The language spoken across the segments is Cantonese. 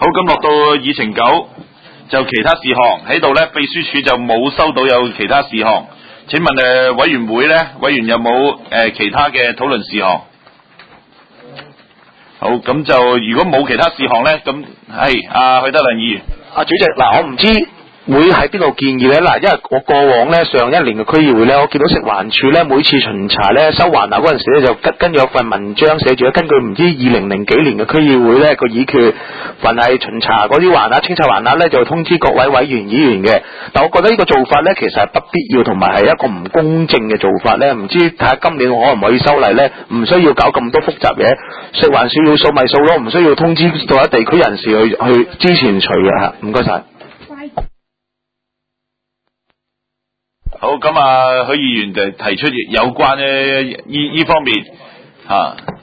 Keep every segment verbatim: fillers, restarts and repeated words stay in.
好，咁落到議程九就其他事項喺度咧，秘書處就冇收到有其他事項。請問誒、呃、委員會咧，委員有冇誒、呃、其他嘅討論事項？好，咁就如果冇其他事項咧，咁係阿許德亮議員。 阿主席，嗱，我唔知會喺邊度建議咧？嗱，因為我過往咧上一年嘅區議會咧，我見到食環署咧每次巡查咧收環樓嗰陣時咧，就跟跟住有份文章寫住咧，根據唔知二零零幾年嘅區議會咧個議決，凡係巡查嗰啲環樓、清拆環樓咧，就通知各位委員、議員嘅。但我覺得呢個做法咧，其實係不必要，同埋係一個唔公正嘅做法咧。唔知睇下今年我可唔可以修例咧？唔需要搞咁多複雜嘢，食環署要數咪數咯，唔需要通知到一地區人士去去之前除嘅嚇。唔該晒。 好，咁啊，許議員就提出有關咧呢呢方面嚇。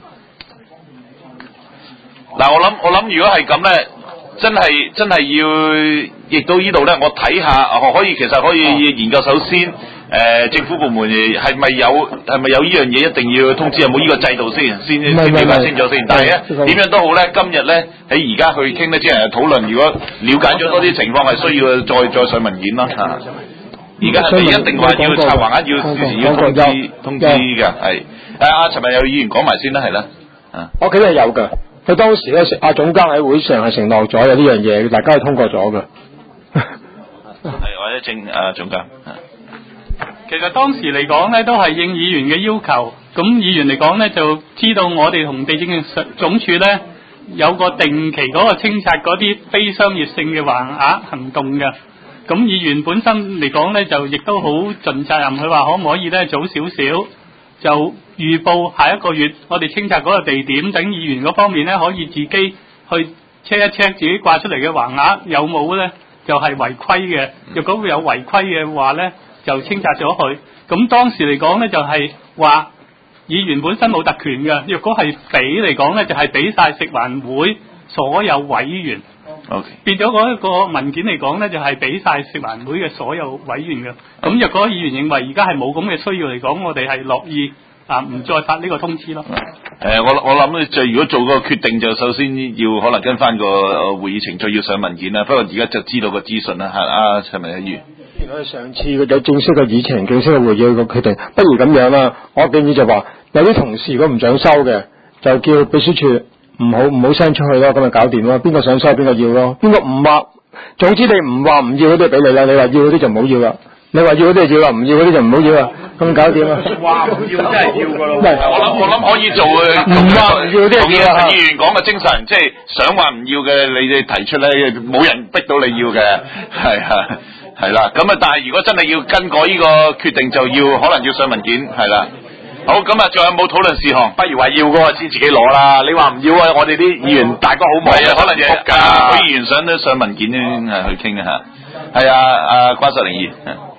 嗱、啊，我諗我諗，如果係咁咧，真係真係要譯到呢度咧，我睇下可以其實可以研究。首先，誒、呃、政府部門係咪有係咪有呢樣嘢一定要通知？有冇呢個制度先？先先了解清楚先。但係咧點樣都好咧，今日咧喺而家去傾咧，只係討論。如果了解咗多啲情況，係需要再再上文件啦嚇。而家係咪一定話要拆橫額要時時要通知通知嘅？係誒阿陳文友議員講埋先啦，係啦。啊， 我記得有㗎。佢當時咧，阿總監喺會上係承諾咗有呢樣嘢，大家係通過咗㗎。 係或者正啊總監。 其實當時嚟講咧，都係應議員嘅要求。咁議員嚟講咧，就知道我哋同地政總署咧有個定期嗰個清拆嗰啲非商業性嘅橫額行動嘅。咁議員本身嚟講咧，就亦都好盡責任。佢話可唔可以咧早少少就預報下一個月我哋清拆嗰個地點，等議員嗰方面咧可以自己去 check 一 check 自己掛出嚟嘅橫額有冇咧就係違規嘅。若果會有違規嘅話咧，就清拆咗佢。咁當時嚟講咧，就係話議員本身冇特權嘅。若果係俾嚟講咧，就係俾晒食環會所有委員。 Okay. 變咗嗰一個文件嚟講咧，就係俾晒食環會嘅所有委員嘅。咁若果議員認為而家係冇咁嘅需要嚟講，我哋係樂意啊唔再發呢個通知咯。誒、 呃，我我諗咧，就如果做個決定，就首先要可能跟翻個會議程序要上文件啦。不過而家就知道個資訊啦。係啊，陳文議員。 我哋上次有正式嘅議程、正式嘅會議個決定，不如咁樣啦。我建議就話，有啲同事如果唔想收嘅，就叫秘書處。唔好唔好 send 出去咯，咁咪搞掂咯。邊個想收邊個要咯，邊個唔話，總之你唔話唔要嗰啲俾你啦，你話要嗰啲就唔好要啦。你話要嗰啲就要啦，唔要嗰啲就唔好要啦。咁搞掂啦。話唔要真係要噶咯。唔係， 我諗我諗可以做嘅。 唔話唔要嗰啲係要啊。議員講嘅精神，即係想話唔要嘅，你哋提出咧，冇人逼到你要嘅，係啊，係啦。咁啊，但係如果真係要更改呢個決定，就要可能要上文件，係啦。好，咁啊，仲有冇討論事項？不如話要嗰個先自己攞啦。你話唔要啊？我哋啲議員大家好忙啊，可能要㗎。許議員想都上文件咧，係去傾啊嚇。係啊，阿關秀玲議員。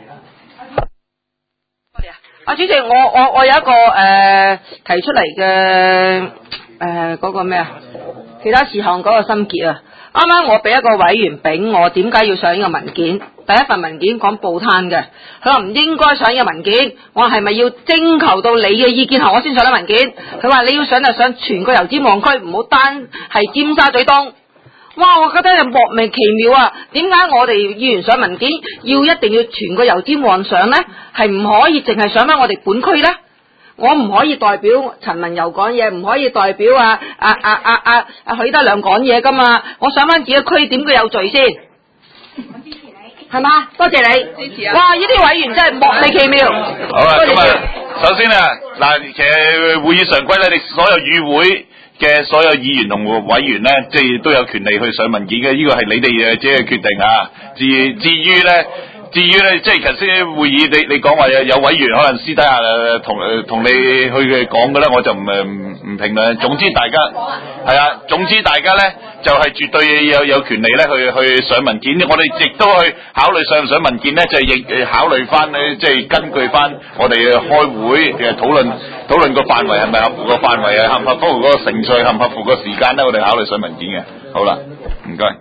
啊，主席，我我我有一個誒、呃、提出嚟嘅誒嗰個咩啊？其他事項嗰個心結啊！啱啱我俾一個委員俾我，點解要上呢個文件？第一份文件講報攤嘅，佢話唔應該上呢個文件。我話係咪要徵求到你嘅意見後我先上呢文件？佢話你要上就上全個油尖旺區，唔好單係尖沙咀東。哇！我覺得係莫名其妙啊！點解我哋議員上文件要一定要全個油尖旺上呢？係唔可以淨係上翻我哋本區呢？我唔可以代表陳文柔講嘢，唔可以代表啊啊啊啊啊啊許德亮講嘢噶嘛？我上翻自己區點佢有罪先？我支持你，係嘛？多謝你支持啊！哇！呢啲委員真係莫名其妙。 好啊，咁啊，首先啊，嗱，其實會議常規咧，你所有與會嘅所有議員同委員咧，即係都有權利去上文件嘅，呢個係你哋嘅自己嘅決定啊。至至於咧。至於咧，即係頭先會議你你講話有有委員可能私底下誒同誒同你去嘅講嘅咧，我就唔誒唔唔評論。總之大家係啊，總之大家咧就係、是、絕對有有權利咧去去上文件。我哋亦都去考慮上唔上文件咧，就亦誒考慮翻咧，即係根據翻我哋開會嘅討論討論個範圍係咪合乎個範圍啊，合唔合乎嗰個程序，合唔合乎個時間咧，我哋考慮上文件嘅。好啦，唔該。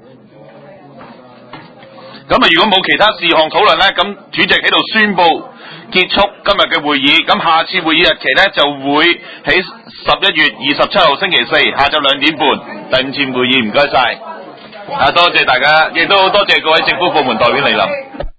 咁啊，如果冇其他事項討論咧，咁主席喺度宣布結束今日嘅會議。咁下次會議日期咧就會喺十一月二十七號星期四下晝兩點半第五次會議。唔該晒。 啊，多謝大家，亦都多謝各位政府部門代表嚟臨。